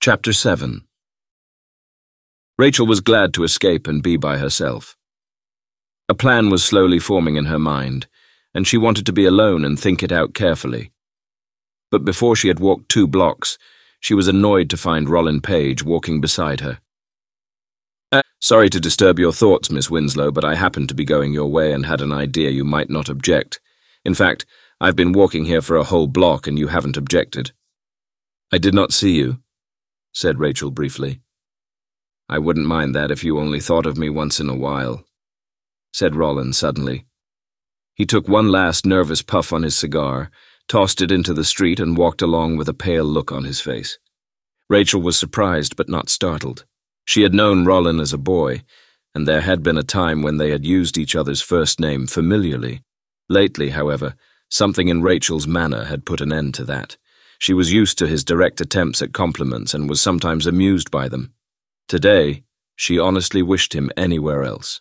Chapter 7. Rachel was glad to escape and be by herself. A plan was slowly forming in her mind, and she wanted to be alone and think it out carefully. But before she had walked 2 blocks, she was annoyed to find Rollin Page walking beside her. Sorry to disturb your thoughts, Miss Winslow, but I happened to be going your way and had an idea you might not object. In fact, I've been walking here for a whole block and you haven't objected. I did not see you, said Rachel briefly. I wouldn't mind that if you only thought of me once in a while, said Rollin suddenly. He took one last nervous puff on his cigar, tossed it into the street and walked along with a pale look on his face. Rachel was surprised but not startled. She had known Rollin as a boy, and there had been a time when they had used each other's first name familiarly. Lately, however, something in Rachel's manner had put an end to that. She was used to his direct attempts at compliments and was sometimes amused by them. Today, she honestly wished him anywhere else.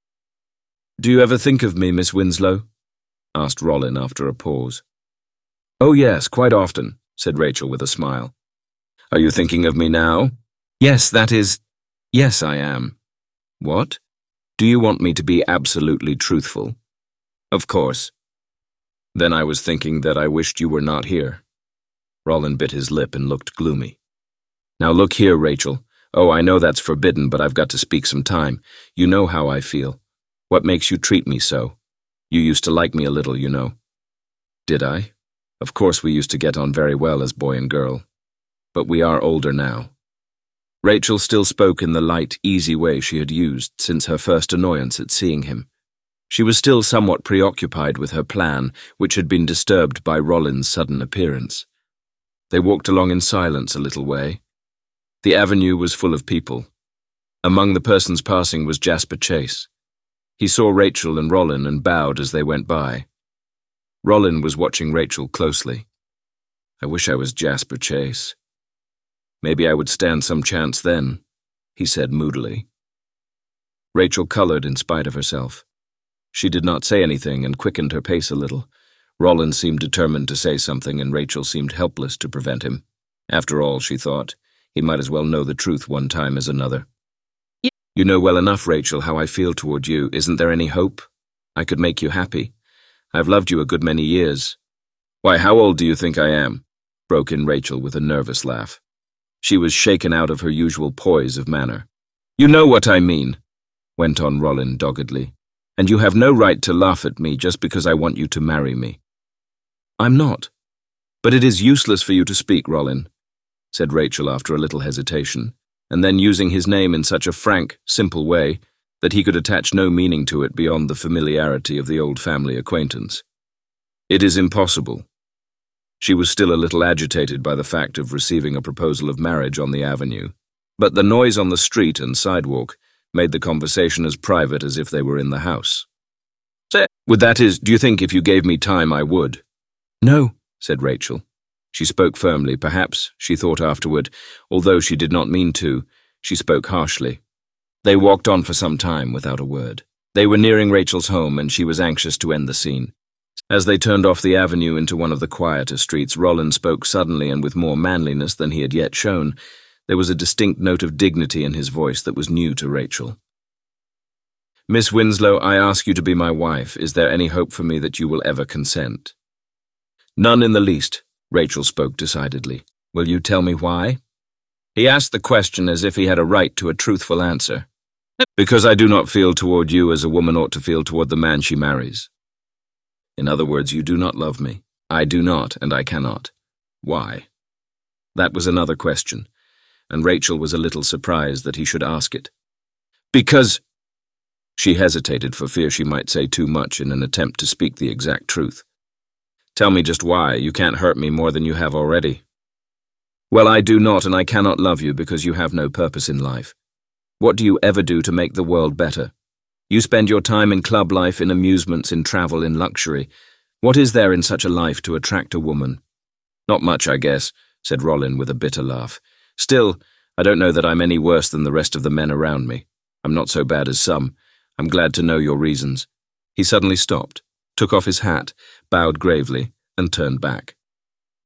"Do you ever think of me, Miss Winslow?" asked Rollin after a pause. "Oh yes, quite often," said Rachel with a smile. "Are you thinking of me now?" "Yes, yes, I am." "What? Do you want me to be absolutely truthful?" "Of course." "Then I was thinking that I wished you were not here." Rollin bit his lip and looked gloomy. "Now look here, Rachel. Oh, I know that's forbidden, but I've got to speak some time. You know how I feel. What makes you treat me so? You used to like me a little, you know." "Did I? Of course we used to get on very well as boy and girl. But we are older now." Rachel still spoke in the light, easy way she had used since her first annoyance at seeing him. She was still somewhat preoccupied with her plan, which had been disturbed by Rollin's sudden appearance. They walked along in silence a little way. The avenue was full of people. Among the persons passing was Jasper Chase. He saw Rachel and Rollin and bowed as they went by. Rollin was watching Rachel closely. "I wish I was Jasper Chase. Maybe I would stand some chance then," he said moodily. Rachel colored in spite of herself. She did not say anything and quickened her pace a little. Rollin seemed determined to say something and Rachel seemed helpless to prevent him. After all, she thought, he might as well know the truth one time as another. "You know well enough, Rachel, how I feel toward you. Isn't there any hope? I could make you happy. I've loved you a good many years." "Why, how old do you think I am?" broke in Rachel with a nervous laugh. She was shaken out of her usual poise of manner. "You know what I mean," went on Rollin doggedly, "and you have no right to laugh at me just because I want you to marry me." "I'm not. But it is useless for you to speak, Rollin," said Rachel after a little hesitation, and then using his name in such a frank, simple way that he could attach no meaning to it beyond the familiarity of the old family acquaintance. "It is impossible." She was still a little agitated by the fact of receiving a proposal of marriage on the avenue, but the noise on the street and sidewalk made the conversation as private as if they were in the house. "With that is, do you think if you gave me time I would?" "No," said Rachel. She spoke firmly, perhaps, she thought afterward, although she did not mean to, she spoke harshly. They walked on for some time without a word. They were nearing Rachel's home and she was anxious to end the scene. As they turned off the avenue into one of the quieter streets, Rollin spoke suddenly and with more manliness than he had yet shown. There was a distinct note of dignity in his voice that was new to Rachel. "Miss Winslow, I ask you to be my wife. Is there any hope for me that you will ever consent?" "None in the least," Rachel spoke decidedly. "Will you tell me why?" He asked the question as if he had a right to a truthful answer. "Because I do not feel toward you as a woman ought to feel toward the man she marries." "In other words, you do not love me." "I do not, and I cannot." "Why?" That was another question, and Rachel was a little surprised that he should ask it. "Because—" She hesitated for fear she might say too much in an attempt to speak the exact truth. "Tell me just why. You can't hurt me more than you have already." "Well, I do not, and I cannot love you because you have no purpose in life. What do you ever do to make the world better? You spend your time in club life, in amusements, in travel, in luxury. What is there in such a life to attract a woman?" "Not much, I guess," said Rollin with a bitter laugh. "Still, I don't know that I'm any worse than the rest of the men around me. I'm not so bad as some. I'm glad to know your reasons." He suddenly stopped, took off his hat, bowed gravely, and turned back.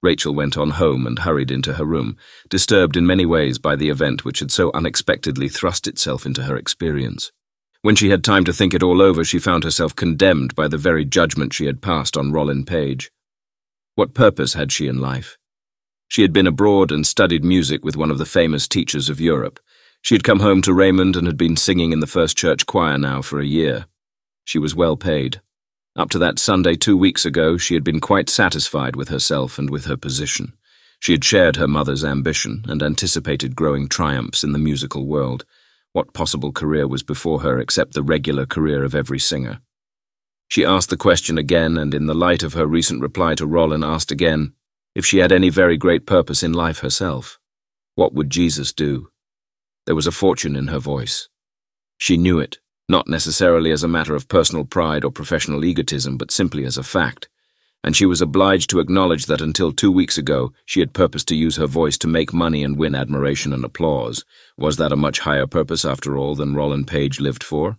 Rachel went on home and hurried into her room, disturbed in many ways by the event which had so unexpectedly thrust itself into her experience. When she had time to think it all over, she found herself condemned by the very judgment she had passed on Rollin Page. What purpose had she in life? She had been abroad and studied music with one of the famous teachers of Europe. She had come home to Raymond and had been singing in the First Church choir now for a year. She was well paid. Up to that Sunday 2 weeks ago, she had been quite satisfied with herself and with her position. She had shared her mother's ambition and anticipated growing triumphs in the musical world. What possible career was before her except the regular career of every singer? She asked the question again, and in the light of her recent reply to Rollin, asked again if she had any very great purpose in life herself. What would Jesus do? There was a fortune in her voice. She knew it, not necessarily as a matter of personal pride or professional egotism, but simply as a fact. And she was obliged to acknowledge that until 2 weeks ago she had purposed to use her voice to make money and win admiration and applause. Was that a much higher purpose, after all, than Rollin Page lived for?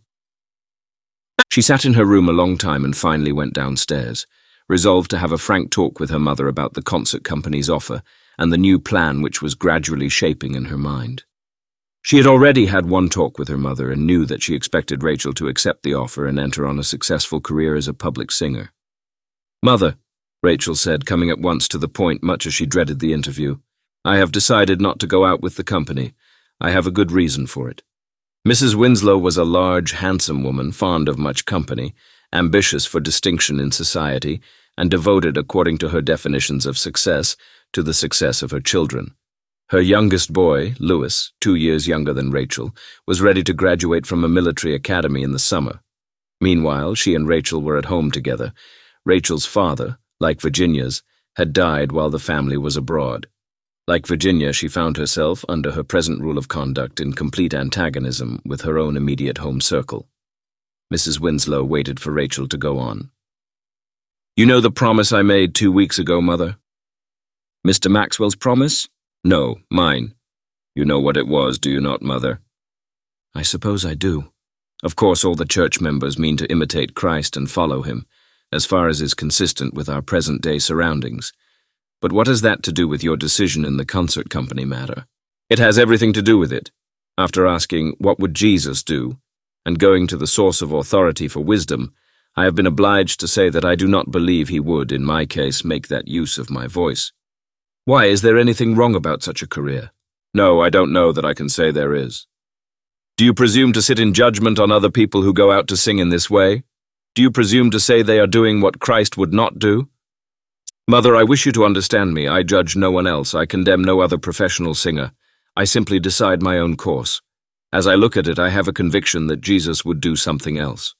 She sat in her room a long time and finally went downstairs, resolved to have a frank talk with her mother about the concert company's offer and the new plan which was gradually shaping in her mind. She had already had one talk with her mother and knew that she expected Rachel to accept the offer and enter on a successful career as a public singer. "Mother," Rachel said, coming at once to the point much as she dreaded the interview, "I have decided not to go out with the company. I have a good reason for it." Mrs. Winslow was a large, handsome woman, fond of much company, ambitious for distinction in society, and devoted, according to her definitions of success, to the success of her children. Her youngest boy, Louis, 2 years younger than Rachel, was ready to graduate from a military academy in the summer. Meanwhile, she and Rachel were at home together. Rachel's father, like Virginia's, had died while the family was abroad. Like Virginia, she found herself, under her present rule of conduct, in complete antagonism with her own immediate home circle. Mrs. Winslow waited for Rachel to go on. "You know the promise I made 2 weeks ago, Mother?" "Mr. Maxwell's promise?" "No, mine. You know what it was, do you not, Mother?" "I suppose I do. Of course, all the church members mean to imitate Christ and follow him, as far as is consistent with our present-day surroundings. But what has that to do with your decision in the concert company matter?" "It has everything to do with it. After asking, what would Jesus do, and going to the source of authority for wisdom, I have been obliged to say that I do not believe he would, in my case, make that use of my voice." "Why, is there anything wrong about such a career?" "No, I don't know that I can say there is." "Do you presume to sit in judgment on other people who go out to sing in this way? Do you presume to say they are doing what Christ would not do?" "Mother, I wish you to understand me. I judge no one else. I condemn no other professional singer. I simply decide my own course. As I look at it, I have a conviction that Jesus would do something else."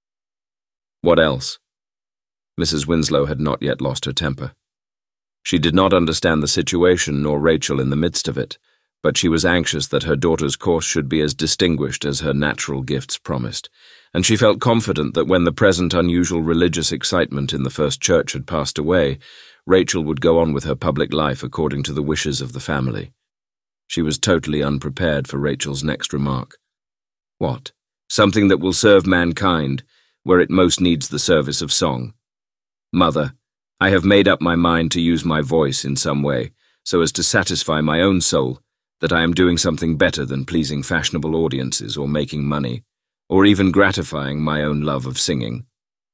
"What else?" Mrs. Winslow had not yet lost her temper. She did not understand the situation, nor Rachel in the midst of it, but she was anxious that her daughter's course should be as distinguished as her natural gifts promised, and she felt confident that when the present unusual religious excitement in the First Church had passed away, Rachel would go on with her public life according to the wishes of the family. She was totally unprepared for Rachel's next remark. "What? Something that will serve mankind, where it most needs the service of song. Mother, I have made up my mind to use my voice in some way, so as to satisfy my own soul that I am doing something better than pleasing fashionable audiences or making money, or even gratifying my own love of singing.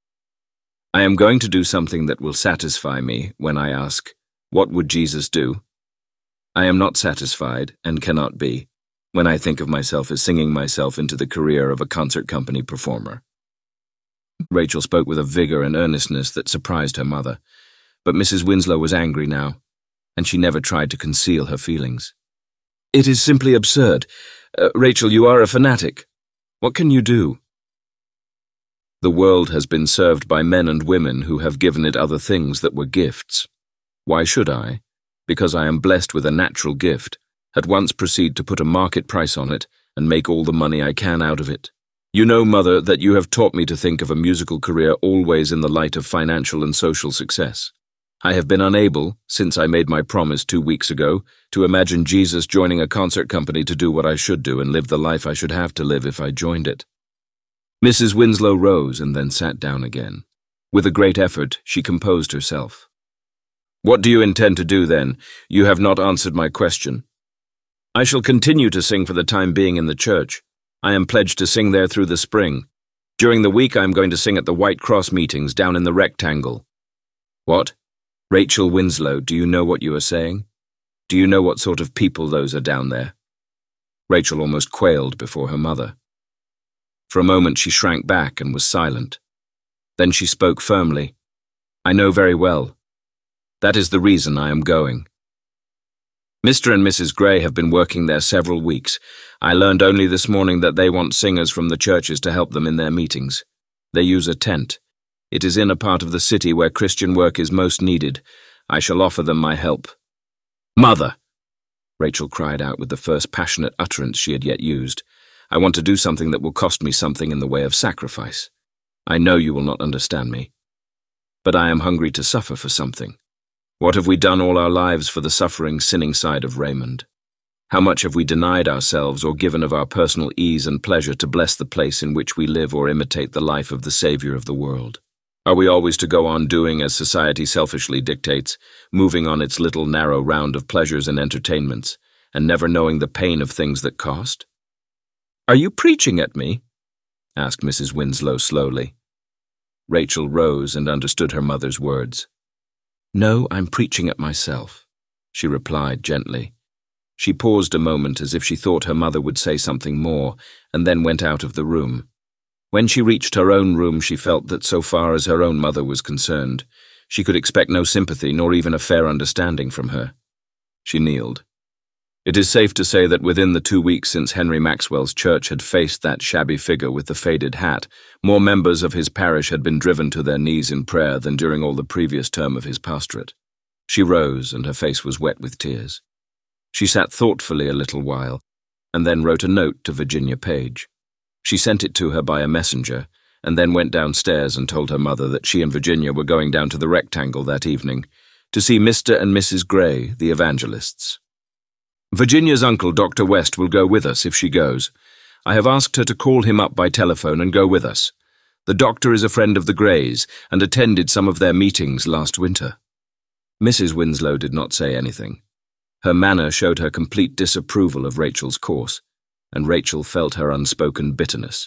I am going to do something that will satisfy me when I ask, what would Jesus do? I am not satisfied, and cannot be, when I think of myself as singing myself into the career of a concert company performer." Rachel spoke with a vigor and earnestness that surprised her mother, but Mrs. Winslow was angry now, and she never tried to conceal her feelings. "It is simply absurd. Rachel, you are a fanatic. What can you do?" "The world has been served by men and women who have given it other things that were gifts. Why should I, because I am blessed with a natural gift, at once proceed to put a market price on it and make all the money I can out of it? You know, Mother, that you have taught me to think of a musical career always in the light of financial and social success. I have been unable, since I made my promise 2 weeks ago, to imagine Jesus joining a concert company to do what I should do and live the life I should have to live if I joined it." Mrs. Winslow rose and then sat down again. With a great effort, she composed herself. What do you intend to do then? You have not answered my question. I shall continue to sing for the time being in the church. I am pledged to sing there through the spring. During the week I am going to sing at the White Cross meetings down in the Rectangle. What? Rachel Winslow, do you know what you are saying? Do you know what sort of people those are down there? Rachel almost quailed before her mother. For a moment she shrank back and was silent. Then she spoke firmly. I know very well. That is the reason I am going. Mr. and Mrs. Gray have been working there several weeks. I learned only this morning that they want singers from the churches to help them in their meetings. They use a tent. It is in a part of the city where Christian work is most needed. I shall offer them my help. Mother! Rachel cried out with the first passionate utterance she had yet used. I want to do something that will cost me something in the way of sacrifice. I know you will not understand me. But I am hungry to suffer for something. What have we done all our lives for the suffering, sinning side of Raymond? How much have we denied ourselves or given of our personal ease and pleasure to bless the place in which we live or imitate the life of the Saviour of the world? Are we always to go on doing as society selfishly dictates, moving on its little narrow round of pleasures and entertainments, and never knowing the pain of things that cost? Are you preaching at me? Asked Mrs. Winslow slowly. Rachel rose and understood her mother's words. No, I'm preaching at myself, she replied gently. She paused a moment as if she thought her mother would say something more, and then went out of the room. When she reached her own room, she felt that so far as her own mother was concerned, she could expect no sympathy nor even a fair understanding from her. She kneeled. It is safe to say that within the 2 weeks since Henry Maxwell's church had faced that shabby figure with the faded hat, more members of his parish had been driven to their knees in prayer than during all the previous term of his pastorate. She rose, and her face was wet with tears. She sat thoughtfully a little while, and then wrote a note to Virginia Page. She sent it to her by a messenger, and then went downstairs and told her mother that she and Virginia were going down to the Rectangle that evening to see Mr. and Mrs. Gray, the evangelists. Virginia's uncle, Dr. West, will go with us if she goes. I have asked her to call him up by telephone and go with us. The doctor is a friend of the Grays and attended some of their meetings last winter. Mrs. Winslow did not say anything. Her manner showed her complete disapproval of Rachel's course, and Rachel felt her unspoken bitterness.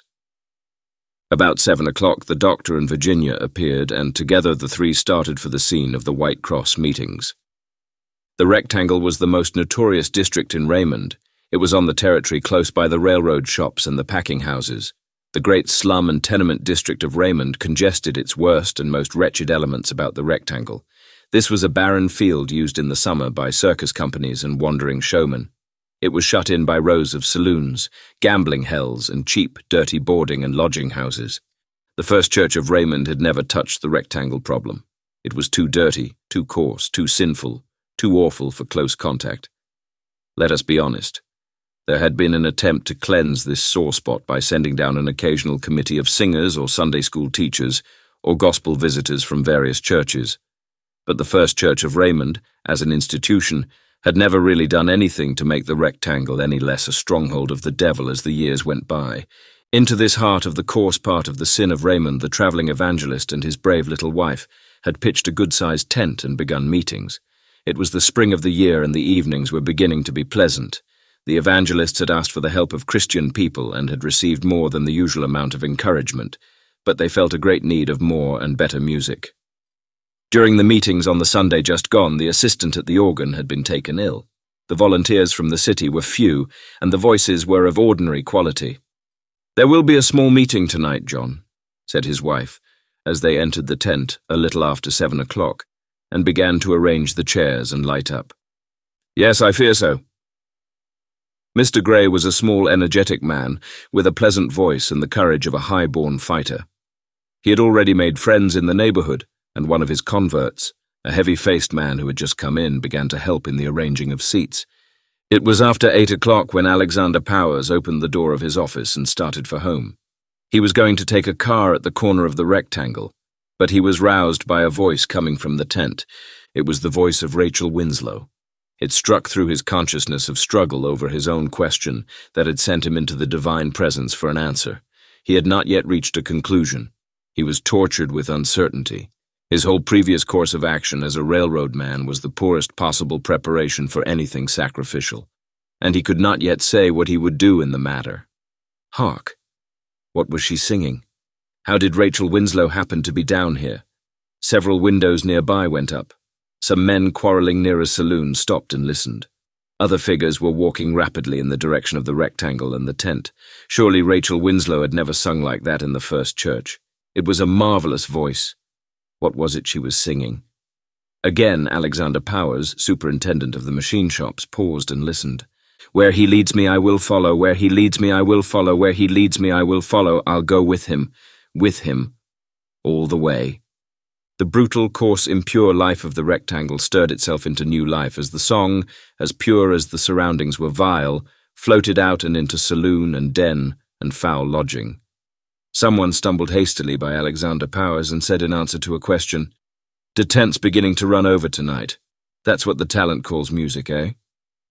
About 7 o'clock, the doctor and Virginia appeared, and together the three started for the scene of the White Cross meetings. The Rectangle was the most notorious district in Raymond. It was on the territory close by the railroad shops and the packing houses. The great slum and tenement district of Raymond congested its worst and most wretched elements about the Rectangle. This was a barren field used in the summer by circus companies and wandering showmen. It was shut in by rows of saloons, gambling hells, and cheap, dirty boarding and lodging houses. The First Church of Raymond had never touched the Rectangle problem. It was too dirty, too coarse, too sinful, too awful for close contact. Let us be honest. There had been an attempt to cleanse this sore spot by sending down an occasional committee of singers or Sunday school teachers or gospel visitors from various churches. But the First Church of Raymond, as an institution, had never really done anything to make the Rectangle any less a stronghold of the devil as the years went by. Into this heart of the coarse part of the sin of Raymond, the travelling evangelist and his brave little wife had pitched a good-sized tent and begun meetings. It was the spring of the year and the evenings were beginning to be pleasant. The evangelists had asked for the help of Christian people and had received more than the usual amount of encouragement, but they felt a great need of more and better music. During the meetings on the Sunday just gone, the assistant at the organ had been taken ill. The volunteers from the city were few, and the voices were of ordinary quality. "There will be a small meeting tonight, John," said his wife, as they entered the tent a little after 7 o'clock, and began to arrange the chairs and light up. "Yes, I fear so." Mr. Gray was a small, energetic man, with a pleasant voice and the courage of a high-born fighter. He had already made friends in the neighbourhood, and one of his converts, a heavy-faced man who had just come in, began to help in the arranging of seats. It was after 8 o'clock when Alexander Powers opened the door of his office and started for home. He was going to take a car at the corner of the Rectangle, but he was roused by a voice coming from the tent. It was the voice of Rachel Winslow. It struck through his consciousness of struggle over his own question that had sent him into the divine presence for an answer. He had not yet reached a conclusion. He was tortured with uncertainty. His whole previous course of action as a railroad man was the poorest possible preparation for anything sacrificial, and he could not yet say what he would do in the matter. Hark! What was she singing? How did Rachel Winslow happen to be down here? Several windows nearby went up. Some men quarreling near a saloon stopped and listened. Other figures were walking rapidly in the direction of the rectangle and the tent. Surely Rachel Winslow had never sung like that in the first church. It was a marvelous voice. What was it she was singing? Again, Alexander Powers, superintendent of the machine shops, paused and listened. Where he leads me I will follow, where he leads me I will follow, where he leads me I will follow, I'll go with him, all the way. The brutal, coarse, impure life of the rectangle stirred itself into new life as the song, as pure as the surroundings were vile, floated out and into saloon and den and foul lodging. Someone stumbled hastily by Alexander Powers and said in answer to a question, "The tent's beginning to run over tonight. That's what the talent calls music, eh?"